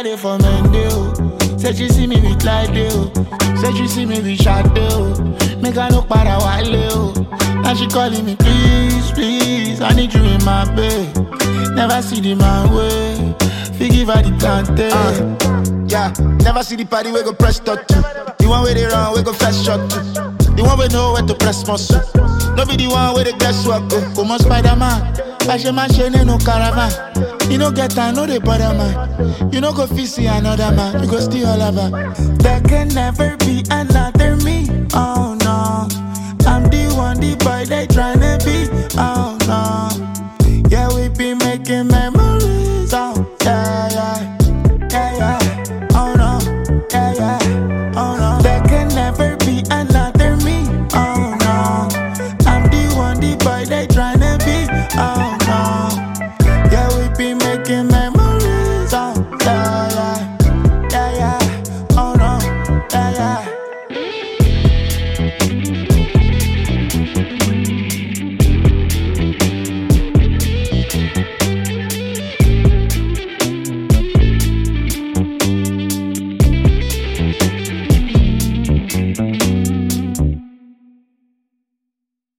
never there for Mendeo. Said she see me with like Deo. Said she see me with Shadow. Make her look para wale. Now she calling me, please, please, I need you in my bed. Never see the man way. Give her the tante. Yeah, never see the party we go press start to. The one where they run, we go fast shot to. The one we know where to press muscle. No be the one where they guess what go. Come on, Spider-Man. Fashion machine, no caravan. You no get time, no they bother man. You no go see another man. You go steal all of her. There can never be another me. Oh no, I'm the one, the boy they tryna be.